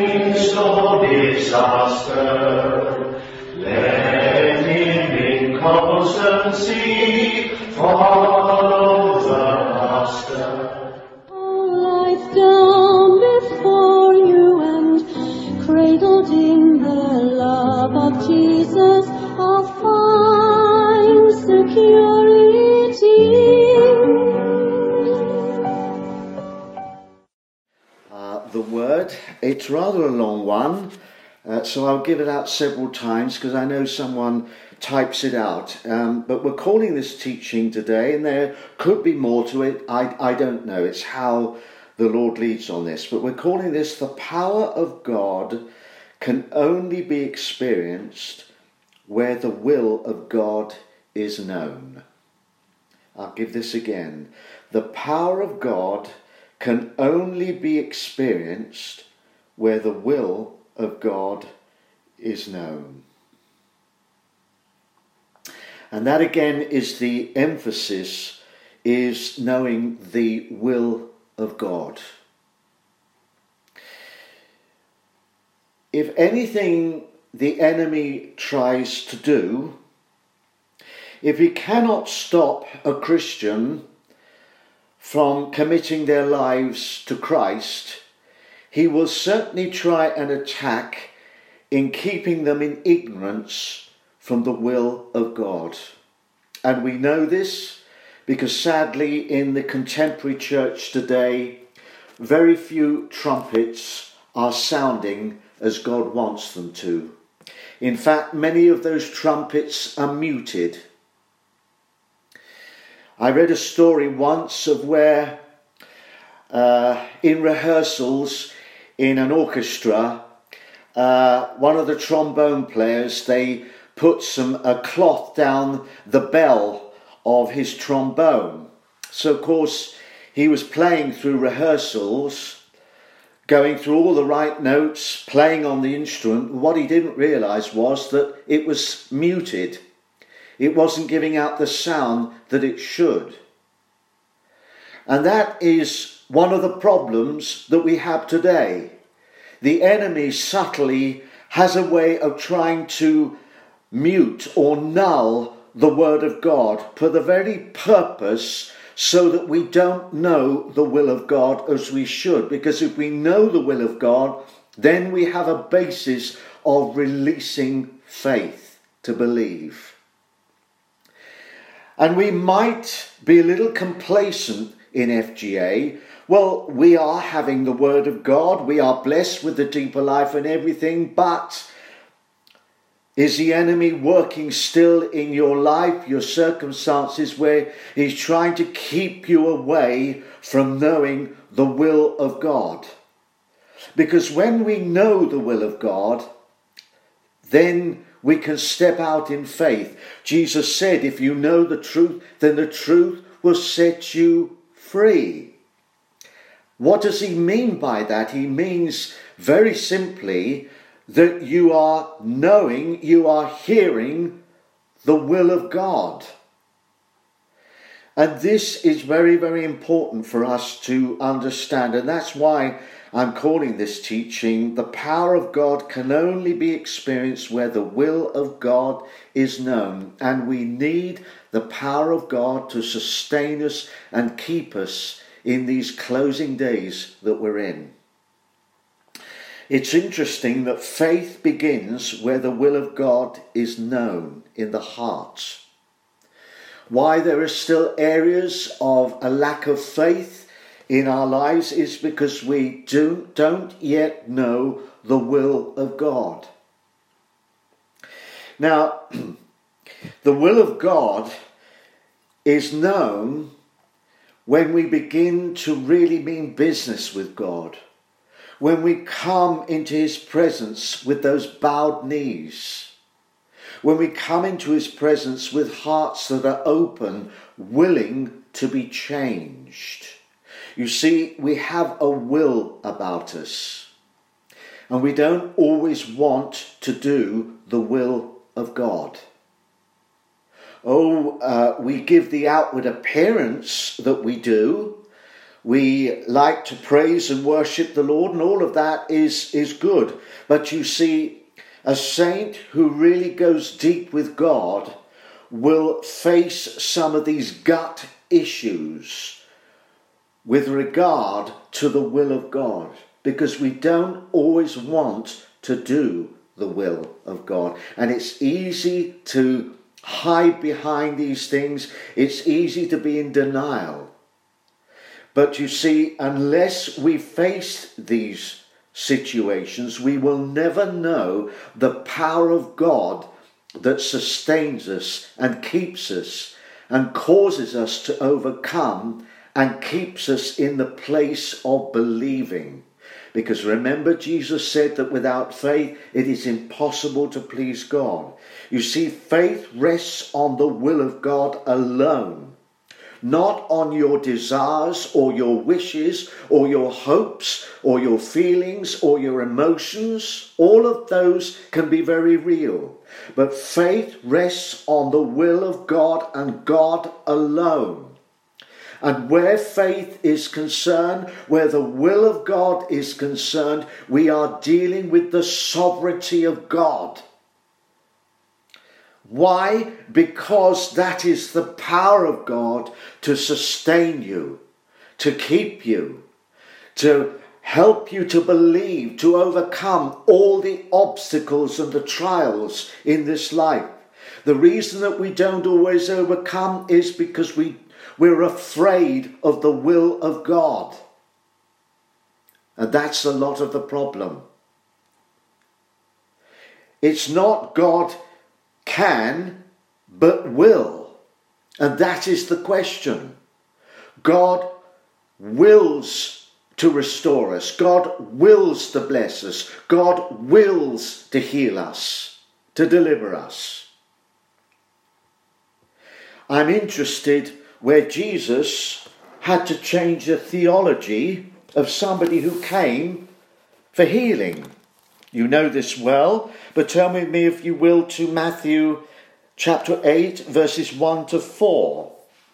midst of disaster, let him in constancy follow the Master. Life down before you and cradled in the love of Jesus, I'll find security. The word, it's rather a long one, so I'll give it out several times because I know someone types it out. But we're calling this teaching today, and there could be more to it. I don't know. It's how the Lord leads on this. But we're calling this the power of God can only be experienced where the will of God is known. I'll give this again. The power of God can only be experienced where the will of God is known. And that again is the emphasis, is knowing the will of God. If anything the enemy tries to do, if he cannot stop a Christian from committing their lives to Christ, he will certainly try and attack in keeping them in ignorance from the will of God. And we know this because sadly in the contemporary church today, very few trumpets are sounding as God wants them to. In fact, many of those trumpets are muted. I read a story once of where in rehearsals in an orchestra, one of the trombone players, they put a cloth down the bell of his trombone. So of course he was playing through rehearsals, going through all the right notes, playing on the instrument. What he didn't realise was that it was muted. It wasn't giving out the sound that it should. And that is one of the problems that we have today. The enemy subtly has a way of trying to mute or null the word of God for the very purpose so that we don't know the will of God as we should. Because if we know the will of God, then we have a basis of releasing faith to believe. And we might be a little complacent in FGA. Well, we are having the word of God. We are blessed with the deeper life and everything. But is the enemy working still in your life, your circumstances, where he's trying to keep you away from knowing the will of God? Because when we know the will of God, then we can step out in faith. Jesus said, if you know the truth, then the truth will set you free. What does he mean by that? He means very simply that you are knowing, you are hearing the will of God. And this is very, very important for us to understand. And that's why I'm calling this teaching, the power of God can only be experienced where the will of God is known. And we need the power of God to sustain us and keep us in these closing days that we're in. It's interesting that faith begins where the will of God is known, in the heart. Why there are still areas of a lack of faith in our lives is because we don't yet know the will of God. Now, the will of God is known when we begin to really mean business with God. When we come into his presence with those bowed knees. When we come into his presence with hearts that are open, willing to be changed. You see, we have a will about us. And we don't always want to do the will of God. We give the outward appearance that we do. We like to praise and worship the Lord, and all of that is good. But you see, a saint who really goes deep with God will face some of these gut issues with regard to the will of God, because we don't always want to do the will of God. And it's easy to hide behind these things. It's easy to be in denial. But you see, unless we face these situations, we will never know the power of God that sustains us and keeps us and causes us to overcome and keeps us in the place of believing. Because remember, Jesus said that without faith it is impossible to please God. You see, faith rests on the will of God alone, not on your desires or your wishes or your hopes or your feelings or your emotions. All of those can be very real. But faith rests on the will of God and God alone. And where faith is concerned, where the will of God is concerned, we are dealing with the sovereignty of God. Why? Because that is the power of God to sustain you, to keep you, to help you to believe, to overcome all the obstacles and the trials in this life. The reason that we don't always overcome is because we're afraid of the will of God. And that's a lot of the problem. It's not God can, but will. And that is the question. God wills to restore us. God wills to bless us. God wills to heal us, to deliver us. I'm interested where Jesus had to change the theology of somebody who came for healing. You know this well, but turn with me, if you will, to Matthew chapter 8, verses 1 to 4.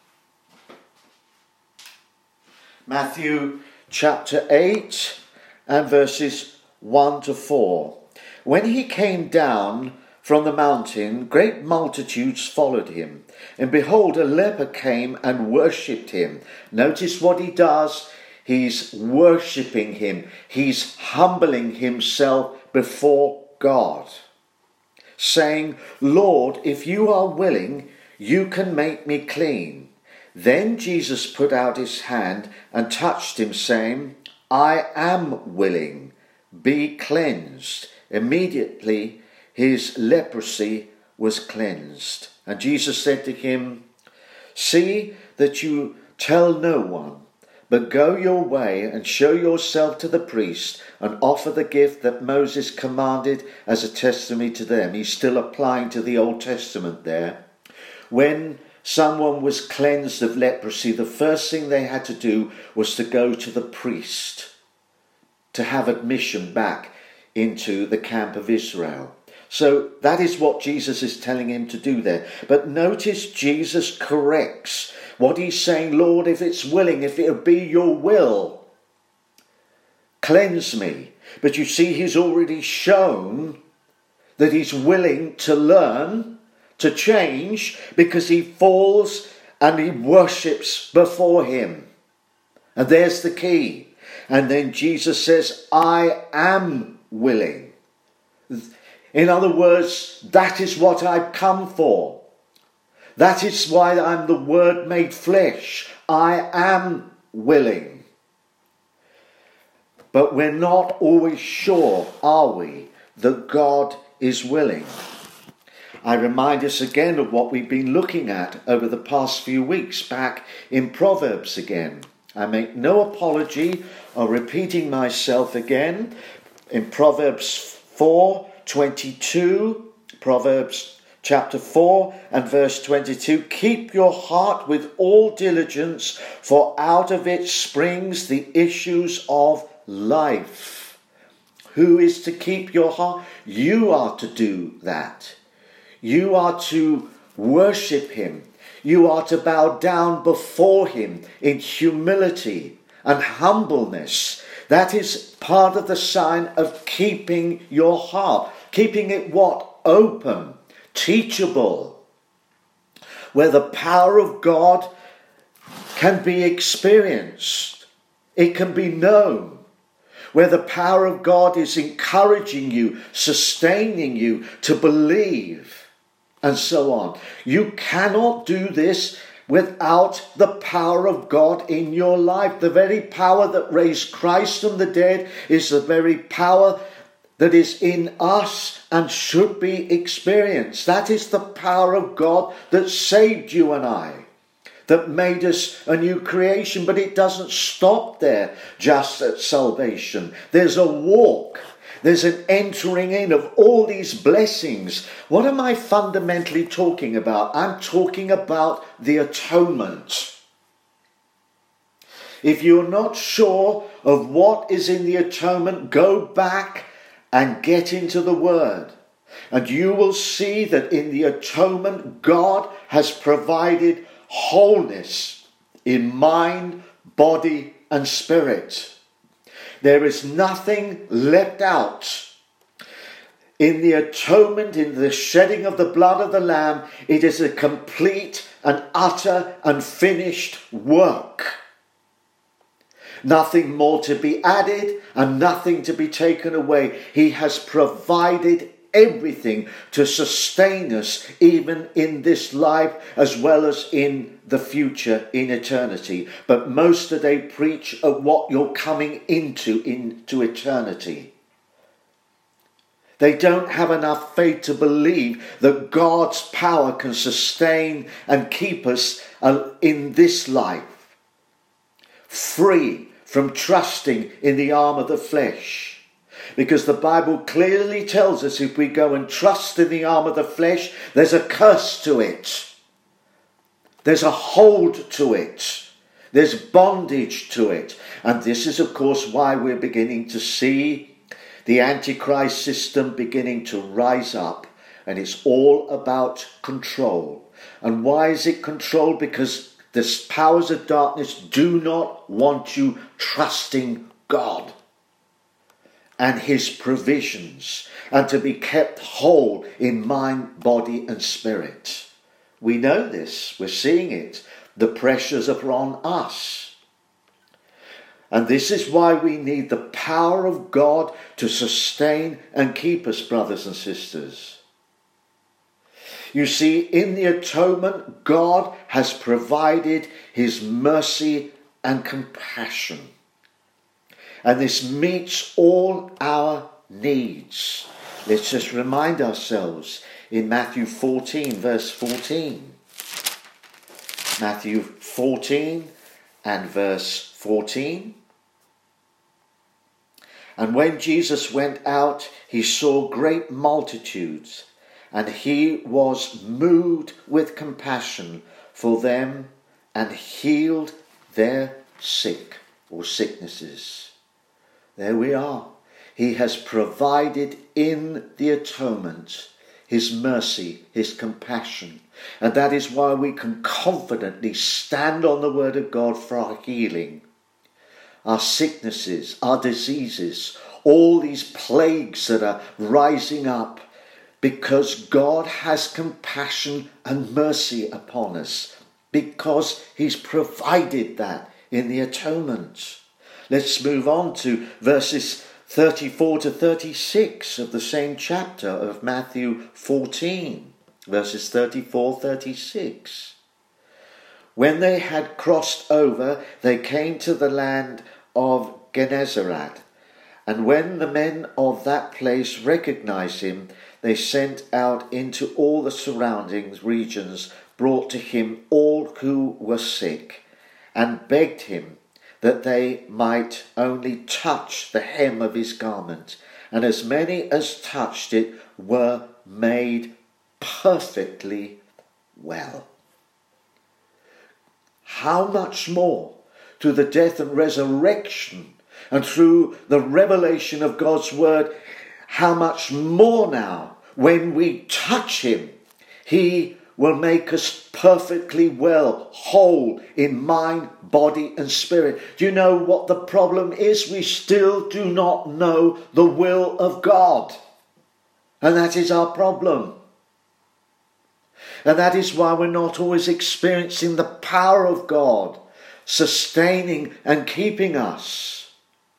Matthew chapter 8 and verses 1 to 4. When he came down from the mountain, great multitudes followed him. And behold, a leper came and worshipped him. Notice what he does. He's worshipping him. He's humbling himself before God, saying, Lord, if you are willing, you can make me clean. Then Jesus put out his hand and touched him, saying, I am willing, be cleansed. Immediately his leprosy was cleansed. And Jesus said to him, see that you tell no one, but go your way and show yourself to the priest and offer the gift that Moses commanded as a testimony to them. He's still applying to the Old Testament there. When someone was cleansed of leprosy, the first thing they had to do was to go to the priest to have admission back into the camp of Israel. So that is what Jesus is telling him to do there. But notice Jesus corrects what he's saying. Lord, if it's willing, if it be your will, cleanse me. But you see, he's already shown that he's willing to learn, to change, because he falls and he worships before him. And there's the key. And then Jesus says, I am willing. In other words, that is what I've come for. That is why I'm the Word made flesh. I am willing. But we're not always sure, are we, that God is willing. I remind us again of what we've been looking at over the past few weeks back in Proverbs again. I make no apology of repeating myself again. In Proverbs 4:22, Proverbs chapter 4 and verse 22, keep your heart with all diligence, for out of it springs the issues of life. Who is to keep your heart? You are to do that. You are to worship him. You are to bow down before him in humility and humbleness. That is part of the sign of keeping your heart. Keeping it what? Open, teachable, where the power of God can be experienced. It can be known. Where the power of God is encouraging you, sustaining you to believe, and so on. You cannot do this without the power of God in your life. The very power that raised Christ from the dead is the very power that is in us and should be experienced. That is the power of God that saved you and I, that made us a new creation. But it doesn't stop there just at salvation. There's a walk. There's an entering in of all these blessings. What am I fundamentally talking about? I'm talking about the atonement. If you're not sure of what is in the atonement, go back and get into the Word. And you will see that in the atonement, God has provided wholeness in mind, body, and spirit. There is nothing left out. In the atonement, in the shedding of the blood of the Lamb, it is a complete and utter and finished work. Nothing more to be added and nothing to be taken away. He has provided everything to sustain us even in this life as well as in the future, in eternity. But most today preach of what you're coming into eternity. They don't have enough faith to believe that God's power can sustain and keep us in this life, free from trusting in the arm of the flesh. Because the Bible clearly tells us if we go and trust in the arm of the flesh, there's a curse to it. There's a hold to it. There's bondage to it. And this is, of course, why we're beginning to see the Antichrist system beginning to rise up. And it's all about control. And why is it control? Because the powers of darkness do not want you trusting God and his provisions, and to be kept whole in mind, body and spirit. We know this. We're seeing it. The pressures are on us. And this is why we need the power of God to sustain and keep us, brothers and sisters. You see, in the atonement, God has provided his mercy and compassion. And this meets all our needs. Let's just remind ourselves in Matthew 14, verse 14. Matthew 14 and verse 14. And when Jesus went out, he saw great multitudes, and he was moved with compassion for them and healed their sick or sicknesses. There we are. He has provided in the atonement his mercy, his compassion. And that is why we can confidently stand on the word of God for our healing, our sicknesses, our diseases, all these plagues that are rising up, because God has compassion and mercy upon us, because he's provided that in the atonement. Let's move on to verses 34 to 36 of the same chapter of Matthew 14, verses 34-36. When they had crossed over, they came to the land of Gennesaret, and when the men of that place recognized him, they sent out into all the surrounding regions, brought to him all who were sick, and begged him that they might only touch the hem of his garment. And as many as touched it were made perfectly well. How much more through the death and resurrection and through the revelation of God's word, how much more now when we touch him, he will make us perfectly well, whole in mind, body and spirit. Do you know what the problem is? We still do not know the will of God. And that is our problem. And that is why we're not always experiencing the power of God sustaining and keeping us.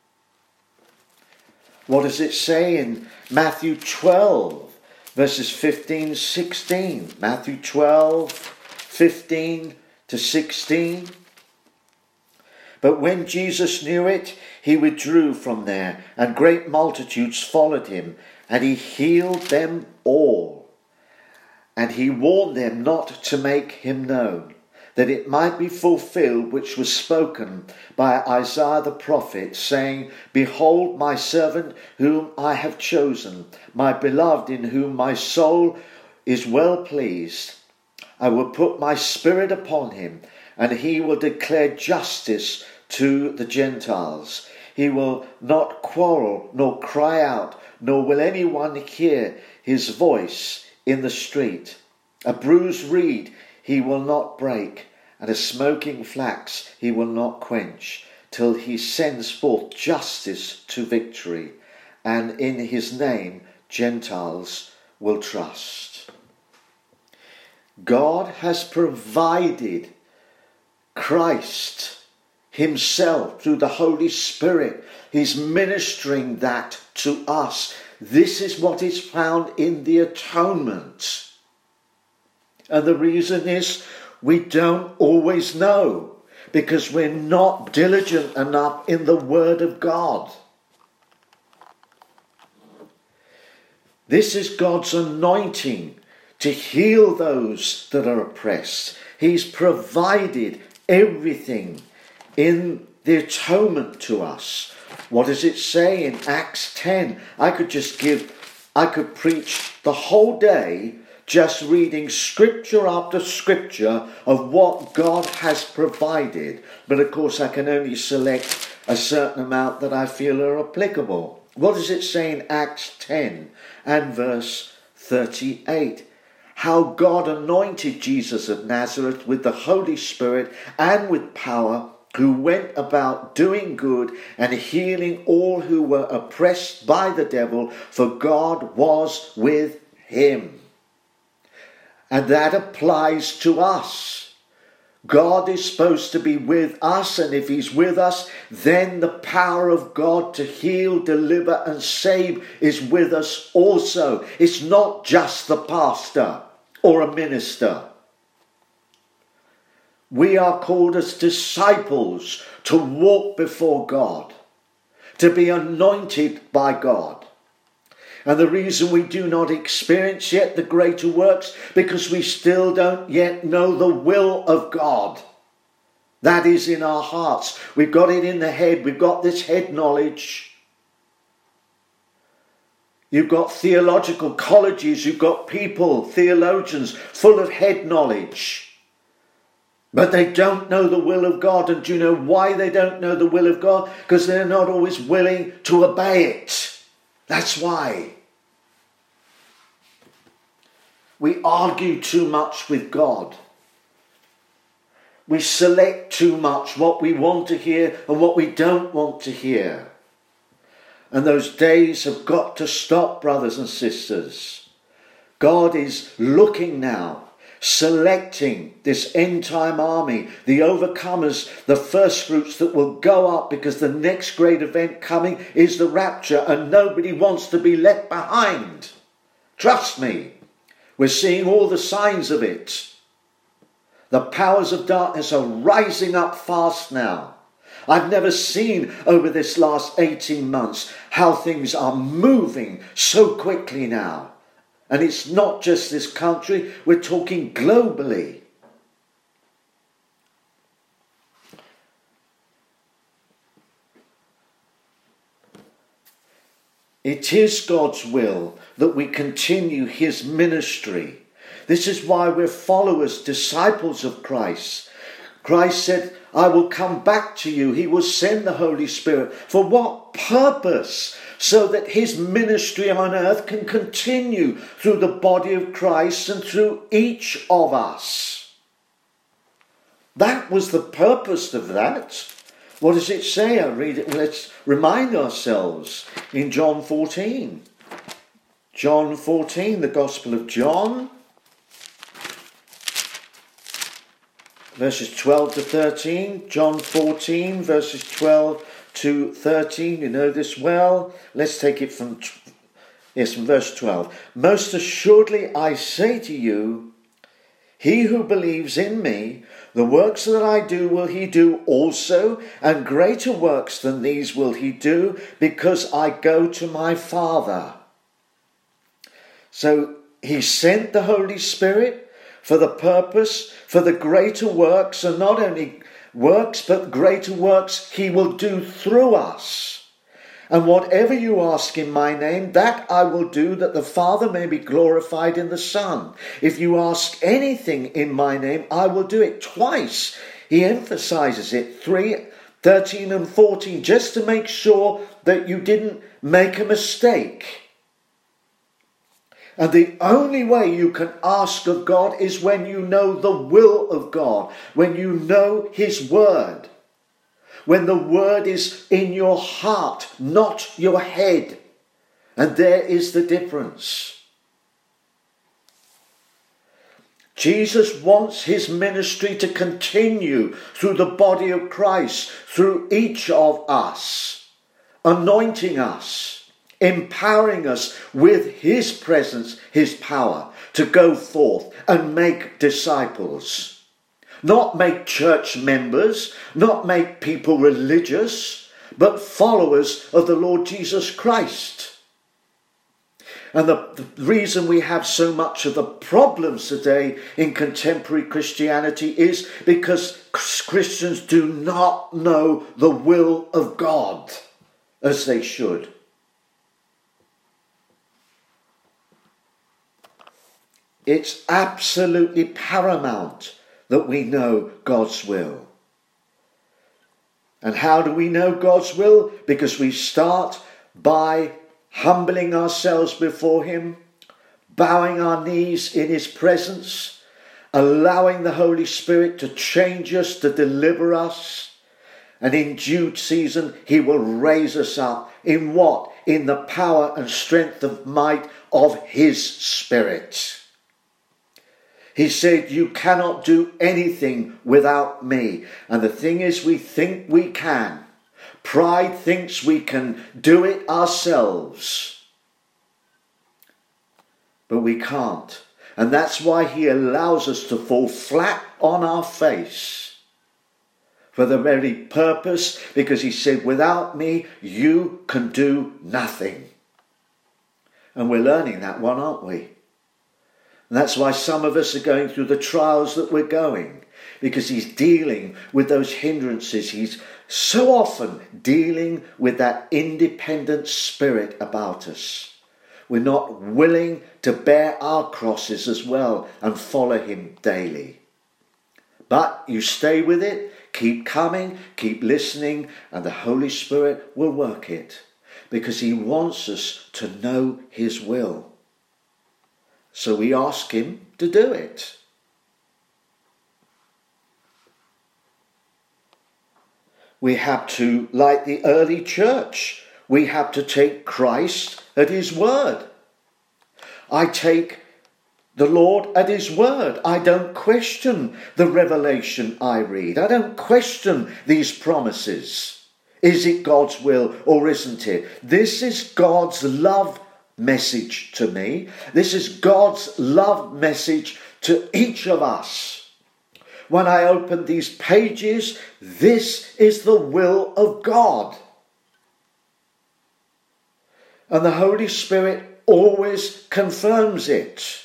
What does it say in Matthew 12, verses 15, 16? Matthew 12, 15 to 16. But when Jesus knew it, he withdrew from there, and great multitudes followed him, and he healed them all. And he warned them not to make him known, that it might be fulfilled which was spoken by Isaiah the prophet, saying, Behold my servant whom I have chosen, my beloved in whom my soul is well pleased. I will put my spirit upon him, and he will declare justice to the Gentiles. He will not quarrel nor cry out, nor will anyone hear his voice in the street. A bruised reed he will not break, and a smoking flax he will not quench, till he sends forth justice to victory, and in his name Gentiles will trust. God has provided Christ himself through the Holy Spirit. He's ministering that to us. This is what is found in the atonement. And the reason is we don't always know, because we're not diligent enough in the Word of God. This is God's anointing to heal those that are oppressed. He's provided everything in the atonement to us. What does it say in Acts 10? I could preach the whole day just reading scripture after scripture of what God has provided. But of course I can only select a certain amount that I feel are applicable. What does it say in Acts 10 and verse 38? How God anointed Jesus of Nazareth with the Holy Spirit and with power, who went about doing good and healing all who were oppressed by the devil, for God was with him. And that applies to us. God is supposed to be with us, and if he's with us, then the power of God to heal, deliver and save is with us also. It's not just the pastor or a minister. We are called as disciples to walk before God, to be anointed by God. And the reason we do not experience yet the greater works, because we still don't yet know the will of God. That is in our hearts. We've got it in the head. We've got this head knowledge. You've got theological colleges. You've got people, theologians, full of head knowledge. But they don't know the will of God. And do you know why they don't know the will of God? Because they're not always willing to obey it. That's why. We argue too much with God. We select too much what we want to hear and what we don't want to hear. And those days have got to stop, brothers and sisters. God is looking now, selecting this end time army, the overcomers, the first fruits that will go up, because the next great event coming is the rapture, and nobody wants to be left behind. Trust me, we're seeing all the signs of it. The powers of darkness are rising up fast now. I've never seen over this last 18 months how things are moving so quickly now. And it's not just this country, we're talking globally. It is God's will that we continue his ministry. This is why we're followers, disciples of Christ. Christ said, I will come back to you. He will send the Holy Spirit. For what purpose? So that his ministry on earth can continue through the body of Christ and through each of us. That was the purpose of that. What does it say? I read it. Let's remind ourselves in John 14. John 14, the Gospel of John. Verses 12 to 13. John 14, verses 12 to 13. You know this well. Let's take it from verse 12. Most assuredly I say to you, he who believes in me, the works that I do will he do also, and greater works than these will he do, because I go to my Father. So he sent the Holy Spirit for the purpose, for the greater works, and not only works, but greater works he will do through us. And whatever you ask in my name, that I will do, that the Father may be glorified in the Son. If you ask anything in my name, I will do it. Twice he emphasizes it, 13 and 14, just to make sure that you didn't make a mistake. And the only way you can ask of God is when you know the will of God, when you know his word, when the word is in your heart, not your head. And there is the difference. Jesus wants his ministry to continue through the body of Christ, through each of us, anointing us, empowering us with his presence, his power, to go forth and make disciples. Not make church members, not make people religious, but followers of the Lord Jesus Christ. And the reason we have so much of the problems today in contemporary Christianity is because Christians do not know the will of God as they should. It's absolutely paramount that we know God's will. And how do we know God's will? Because we start by humbling ourselves before him, bowing our knees in his presence, allowing the Holy Spirit to change us, to deliver us. And in due season, he will raise us up. In what? In the power and strength of might of his Spirit. He said, you cannot do anything without me. And the thing is, we think we can. Pride thinks we can do it ourselves. But we can't. And that's why he allows us to fall flat on our face. For the very purpose, because he said, without me, you can do nothing. And we're learning that one, aren't we? And that's why some of us are going through the trials that we're going, because he's dealing with those hindrances. He's so often dealing with that independent spirit about us. We're not willing to bear our crosses as well and follow him daily. But you stay with it, keep coming, keep listening, and the Holy Spirit will work it, because he wants us to know his will. So we ask him to do it. We have to, like the early church, we have to take Christ at his word. I take the Lord at his word. I don't question the revelation I read. I don't question these promises. Is it God's will or isn't it? This is God's love message to me. This is God's love message to each of us. When I open these pages, this is the will of God. And the Holy Spirit always confirms it.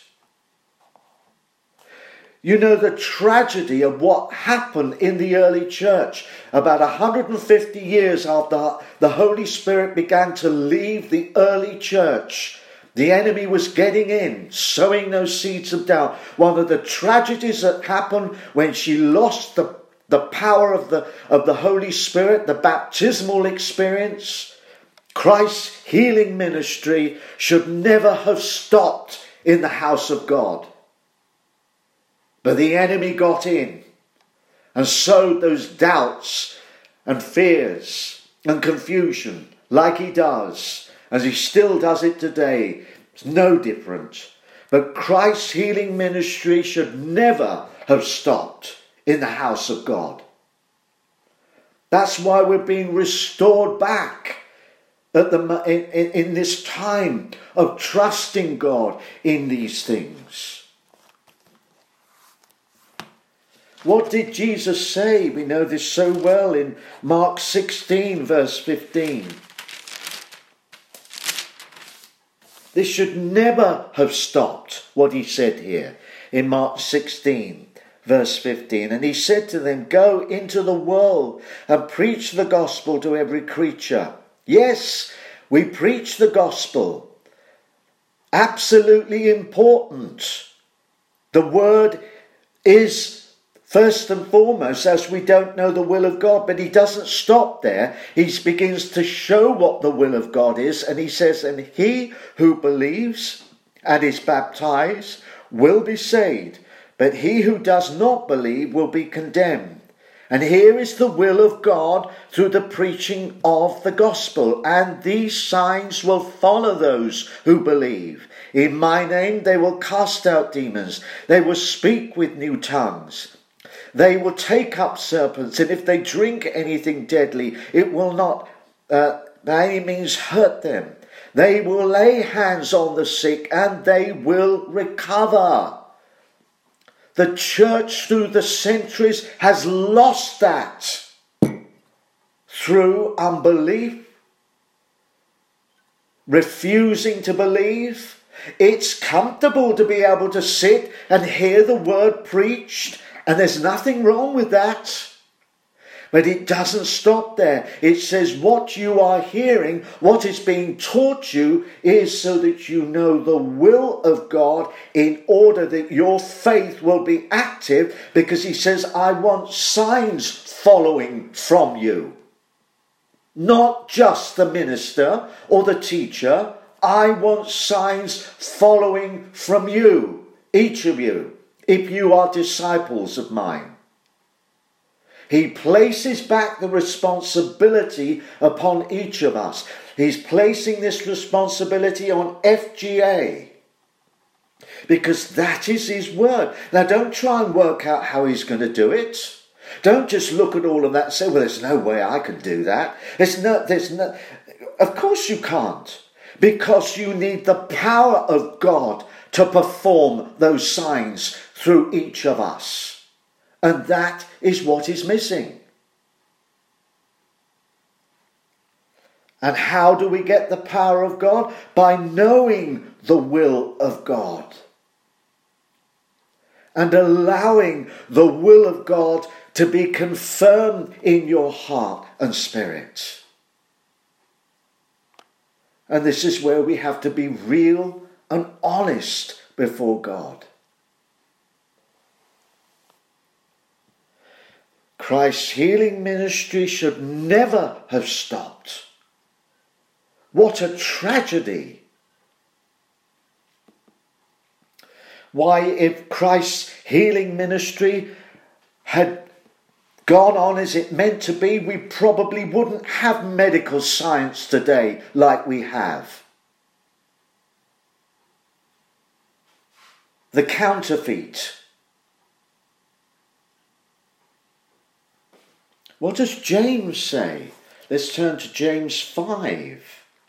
You know the tragedy of what happened in the early church. About 150 years after the Holy Spirit began to leave the early church, the enemy was getting in, sowing those seeds of doubt. One of the tragedies that happened when she lost the the power of the Holy Spirit, the baptismal experience, Christ's healing ministry should never have stopped in the house of God. But the enemy got in and sowed those doubts and fears and confusion like he does, as he still does it today. It's no different. But Christ's healing ministry should never have stopped in the house of God. That's why we're being restored back in this time of trusting God in these things. What did Jesus say? We know this so well in Mark 16 verse 15. This should never have stopped, what he said here in Mark 16 verse 15. And he said to them, "Go into the world and preach the gospel to every creature." Yes, we preach the gospel. Absolutely important. The word is first and foremost, as we don't know the will of God. But he doesn't stop there. He begins to show what the will of God is. And he says, "And he who believes and is baptized will be saved. But he who does not believe will be condemned. And here is the will of God through the preaching of the gospel. And these signs will follow those who believe. In my name they will cast out demons. They will speak with new tongues. They will take up serpents. And if they drink anything deadly, it will not by any means hurt them. They will lay hands on the sick and they will recover." The church through the centuries has lost that through unbelief, refusing to believe. It's comfortable to be able to sit and hear the word preached, and there's nothing wrong with that. But it doesn't stop there. It says what you are hearing, what is being taught you, is so that you know the will of God, in order that your faith will be active, because he says, "I want signs following from you." Not just the minister or the teacher. I want signs following from you, each of you, if you are disciples of mine. He places back the responsibility upon each of us. He's placing this responsibility on FGA, because that is his word. Now, don't try and work out how he's going to do it. Don't just look at all of that and say, "Well, there's no way I can do that." Of course you can't, because you need the power of God to perform those signs through each of us. And that is what is missing. And how do we get the power of God? By knowing the will of God. And allowing the will of God to be confirmed in your heart and spirit. And this is where we have to be real and honest before God. Christ's healing ministry should never have stopped. What a tragedy. Why, if Christ's healing ministry had gone on as it meant to be, we probably wouldn't have medical science today like we have. The counterfeit. What does James say? Let's turn to James 5.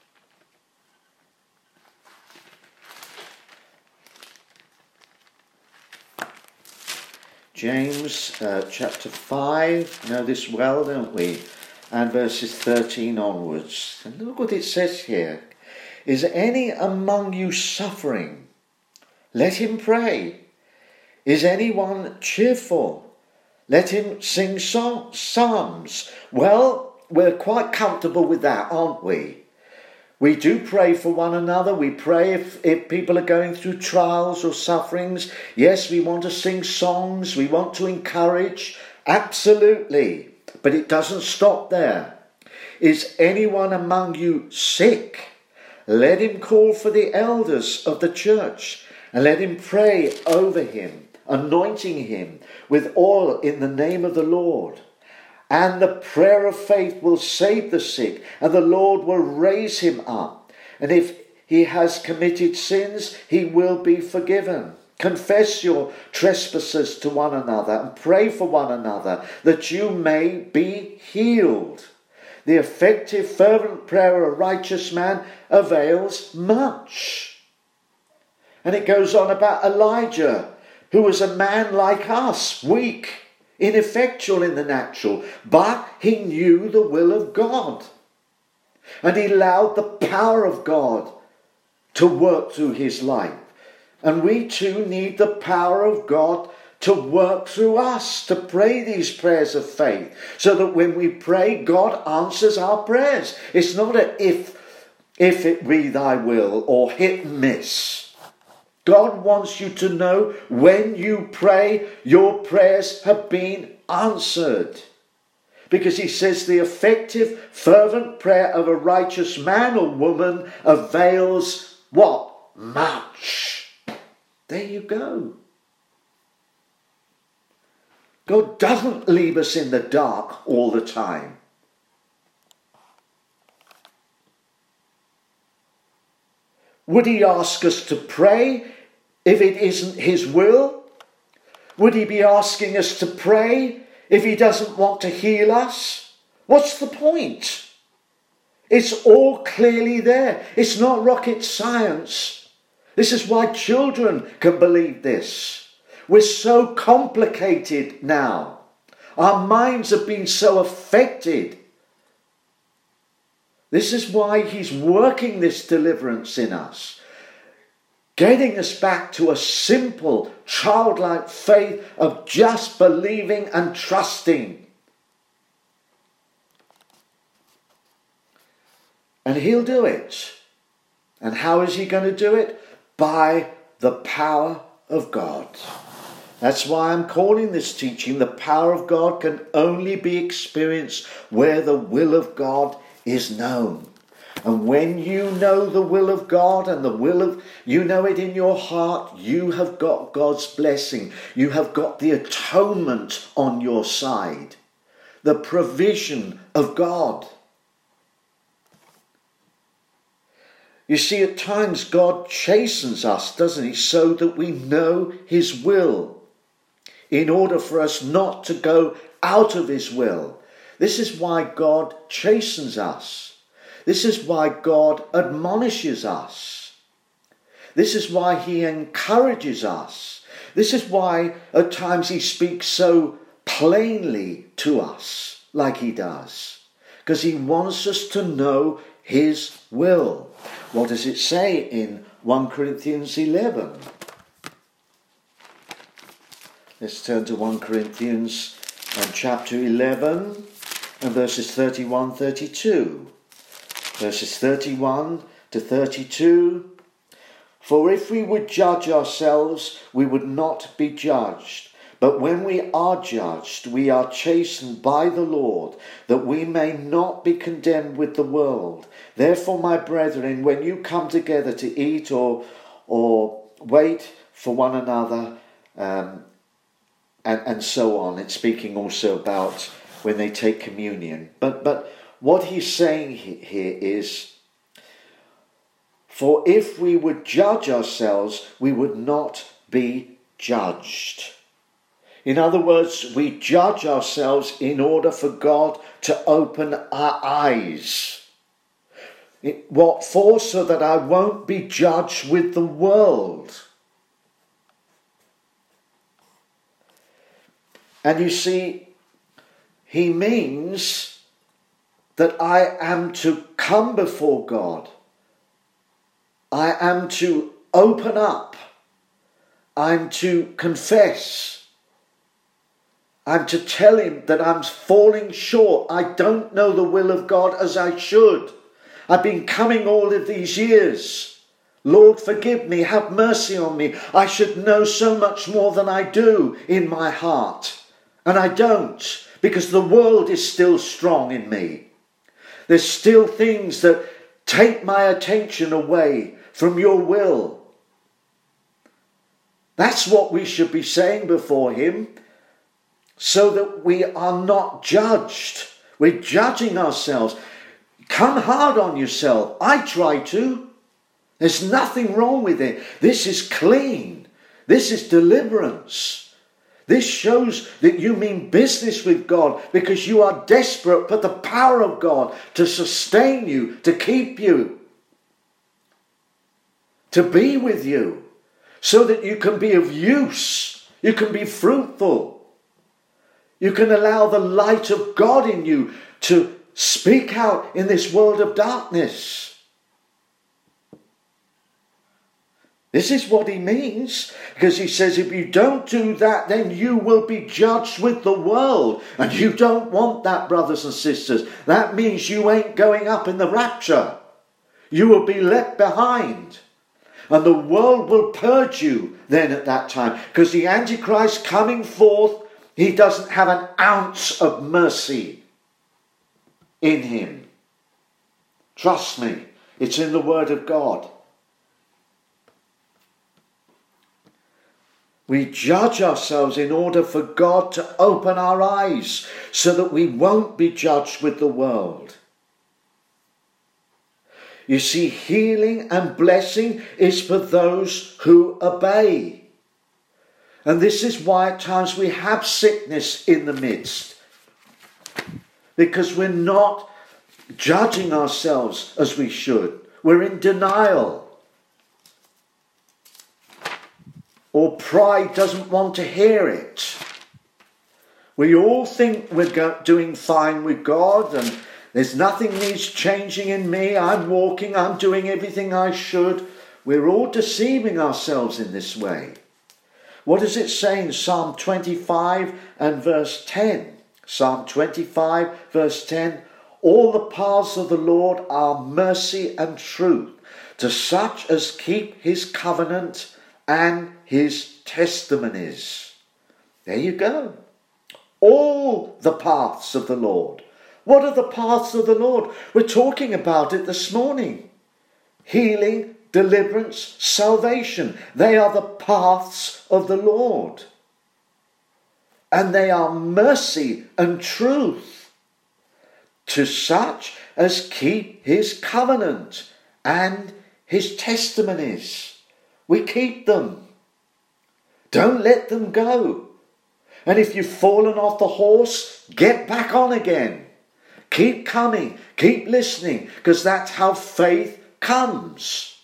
James chapter 5, know this well, don't we? And verses 13 onwards. And look what it says here. "Is any among you suffering? Let him pray. Is anyone cheerful? Let him sing psalms." Well, we're quite comfortable with that, aren't we? We do pray for one another. We pray if people are going through trials or sufferings. Yes, we want to sing songs. We want to encourage. Absolutely. But it doesn't stop there. Is anyone among you sick? Let him call for the elders of the church and let him pray over him, anointing him with oil in the name of the Lord. And the prayer of faith will save the sick, and the Lord will raise him up. And if he has committed sins, he will be forgiven. Confess your trespasses to one another and pray for one another that you may be healed. The effective, fervent prayer of a righteous man avails much. And it goes on about Elijah, who was a man like us, weak, ineffectual in the natural, but he knew the will of God. And he allowed the power of God to work through his life. And we too need the power of God to work through us, to pray these prayers of faith, so that when we pray, God answers our prayers. It's not a if it be thy will or hit and miss. God wants you to know when you pray, your prayers have been answered. Because he says the effective, fervent prayer of a righteous man or woman avails what? Much. There you go. God doesn't leave us in the dark all the time. Would he ask us to pray if it isn't his will? Would he be asking us to pray if he doesn't want to heal us? What's the point? It's all clearly there. It's not rocket science. This is why children can believe this. We're so complicated now. Our minds have been so affected. This is why he's working this deliverance in us, getting us back to a simple, childlike faith of just believing and trusting. And he'll do it. And how is he going to do it? By the power of God. That's why I'm calling this teaching, the power of God can only be experienced where the will of God is known. And when you know the will of God and you know it in your heart, you have got God's blessing. You have got the atonement on your side. The provision of God. You see, at times God chastens us, doesn't he, so that we know his will, in order for us not to go out of his will. This is why God chastens us. This is why God admonishes us. This is why he encourages us. This is why at times he speaks so plainly to us, like he does. Because he wants us to know his will. What does it say in 1 Corinthians 11? Let's turn to 1 Corinthians and chapter 11 and verses 31-32. Verses 31 to 32. For if we would judge ourselves, we would not be judged. But when we are judged, we are chastened by the Lord, that we may not be condemned with the world. Therefore, my brethren, when you come together to eat or wait for one another, and so on. It's speaking also about when they take communion. But what he's saying here is, for if we would judge ourselves, we would not be judged. In other words, we judge ourselves in order for God to open our eyes. What for? So that I won't be judged with the world. And you see, he means that I am to come before God. I am to open up. I'm to confess. I'm to tell him that I'm falling short. I don't know the will of God as I should. I've been coming all of these years. Lord, forgive me. Have mercy on me. I should know so much more than I do in my heart. And I don't, because the world is still strong in me. There's still things that take my attention away from your will. That's what we should be saying before him, so that we are not judged. We're judging ourselves. Come hard on yourself. I try to. There's nothing wrong with it. This is clean. This is deliverance. This shows that you mean business with God, because you are desperate for the power of God to sustain you, to keep you, to be with you, so that you can be of use, you can be fruitful, you can allow the light of God in you to speak out in this world of darkness. This is what he means, because he says if you don't do that, then you will be judged with the world. And you don't want that, brothers and sisters. That means you ain't going up in the rapture. You will be left behind. And the world will purge you then at that time, because the Antichrist coming forth, he doesn't have an ounce of mercy in him. Trust me, it's in the Word of God. We judge ourselves in order for God to open our eyes so that we won't be judged with the world. You see, healing and blessing is for those who obey. And this is why at times we have sickness in the midst. Because we're not judging ourselves as we should. We're in denial. Or pride doesn't want to hear it. We all think we're doing fine with God and there's nothing needs changing in me. I'm walking, I'm doing everything I should. We're all deceiving ourselves in this way. What does it say in Psalm 25 and verse 10? Psalm 25 verse 10. All the paths of the Lord are mercy and truth to such as keep his covenant and his testimonies. There you go. All the paths of the Lord. What are the paths of the Lord? We're talking about it this morning. Healing, deliverance, salvation. They are the paths of the Lord. And they are mercy and truth to such as keep his covenant and his testimonies. We keep them. Don't let them go. And if you've fallen off the horse, get back on again. Keep coming. Keep listening, because that's how faith comes.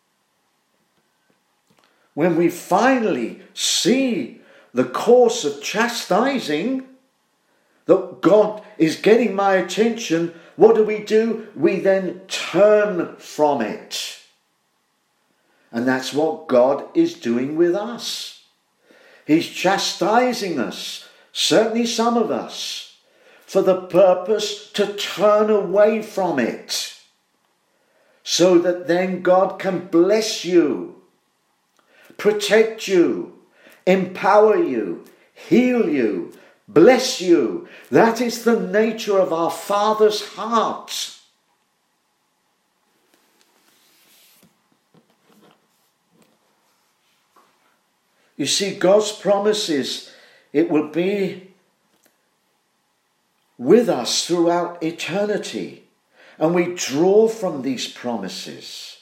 When we finally see the course of chastising, that God is getting my attention, what do? We then turn from it. And that's what God is doing with us. He's chastising us, certainly some of us, for the purpose to turn away from it, so that then God can bless you, protect you, empower you, heal you, bless you. That is the nature of our Father's heart. You see, God's promises, it will be with us throughout eternity. And we draw from these promises.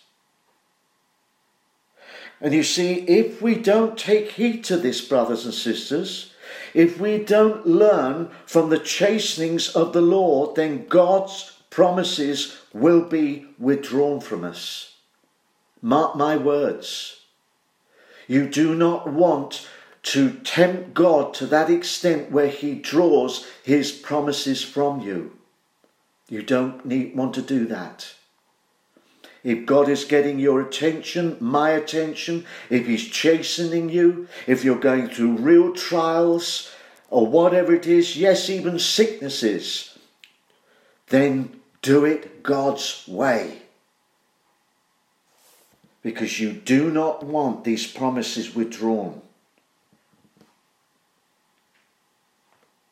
And you see, if we don't take heed to this, brothers and sisters, if we don't learn from the chastenings of the Lord, then God's promises will be withdrawn from us. Mark my words. You do not want to tempt God to that extent where he draws his promises from you. You don't want to do that. If God is getting your attention, my attention, if he's chastening you, if you're going through real trials or whatever it is, yes, even sicknesses, then do it God's way. Because you do not want these promises withdrawn.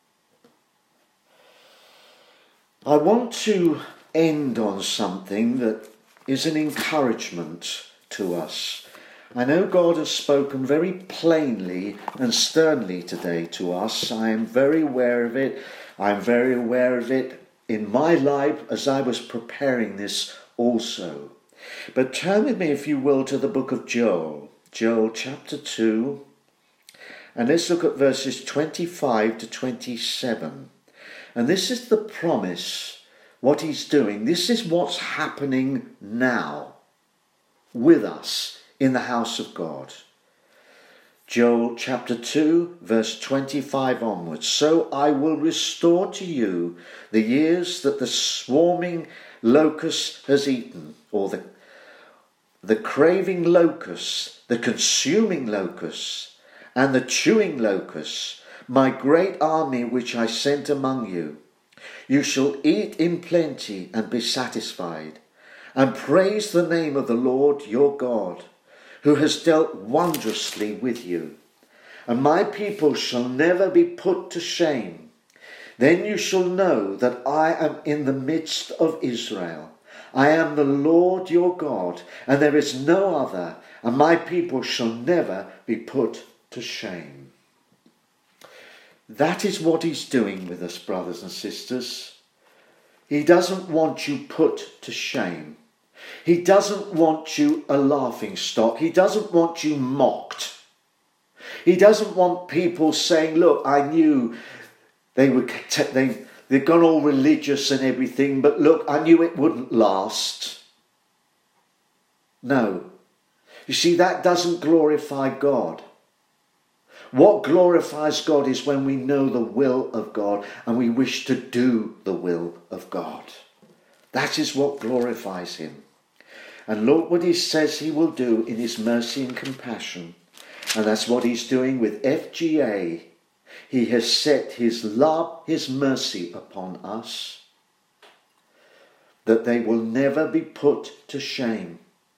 I want to end on something that is an encouragement to us. I know God has spoken very plainly and sternly today to us. I am very aware of it. I'm very aware of it in my life as I was preparing this also. But turn with me, if you will, to the book of Joel. Joel chapter 2. And let's look at verses 25 to 27. And this is the promise, what he's doing. This is what's happening now with us in the house of God. Joel chapter 2, verse 25 onwards. So I will restore to you the years that the swarming locust has eaten, or the craving locust, the consuming locust, and the chewing locust, my great army which I sent among you. You shall eat in plenty and be satisfied, and praise the name of the Lord your God, who has dealt wondrously with you. And my people shall never be put to shame. Then you shall know that I am in the midst of Israel. I am the Lord your God, and there is no other, and my people shall never be put to shame. That is what he's doing with us, brothers and sisters. He doesn't want you put to shame. He doesn't want you a laughing stock. He doesn't want you mocked. He doesn't want people saying, look, I knew they'd gone all religious and everything, but look, I knew it wouldn't last. No. You see, that doesn't glorify God. What glorifies God is when we know the will of God and we wish to do the will of God. That is what glorifies him. And look what he says he will do in his mercy and compassion. And that's what he's doing with FGA. He has set his love, his mercy upon us, that they will never be put to shame.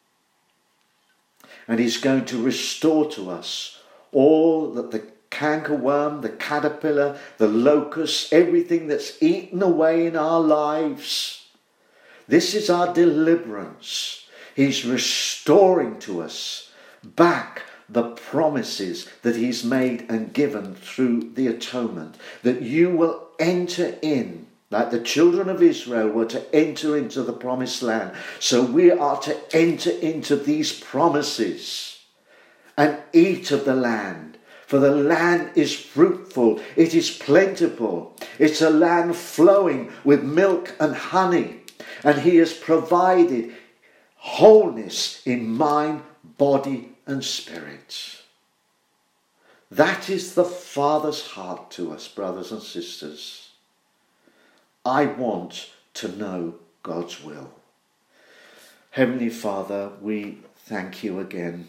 And he's going to restore to us all that the cankerworm, the caterpillar, the locust, everything that's eaten away in our lives. This is our deliverance. He's restoring to us back the promises that he's made and given through the atonement, that you will enter in, like the children of Israel were to enter into the promised land. So we are to enter into these promises and eat of the land. For the land is fruitful, it is plentiful, it's a land flowing with milk and honey, and he has provided wholeness in mind, body and spirit. That is the Father's heart to us, brothers and sisters. I want to know God's will. Heavenly Father, we thank you again.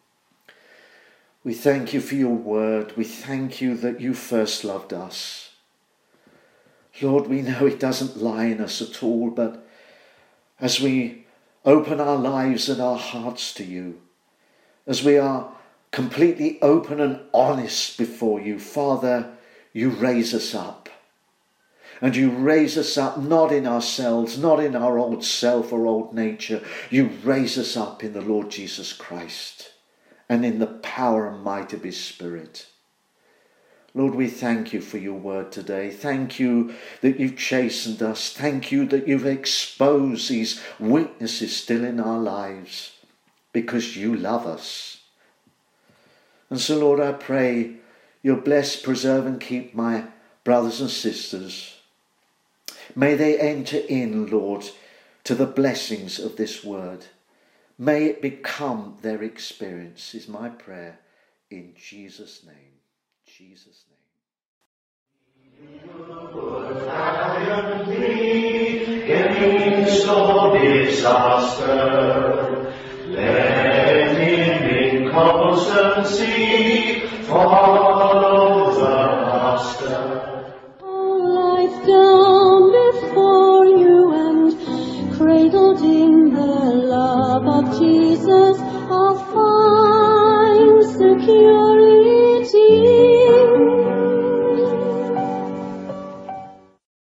We thank you for your word. We thank you that you first loved us. Lord, we know it doesn't lie in us at all, but as we open our lives and our hearts to you, as we are completely open and honest before you, Father, you raise us up. And you raise us up not in ourselves, not in our old self or old nature. You raise us up in the Lord Jesus Christ and in the power and might of his Spirit. Lord, we thank you for your word today. Thank you that you've chastened us. Thank you that you've exposed these weaknesses still in our lives because you love us. And so, Lord, I pray you'll bless, preserve and keep my brothers and sisters. May they enter in, Lord, to the blessings of this word. May it become their experience, is my prayer in Jesus' name. Jesus' name. In storm disaster, let him in constancy follow the Master.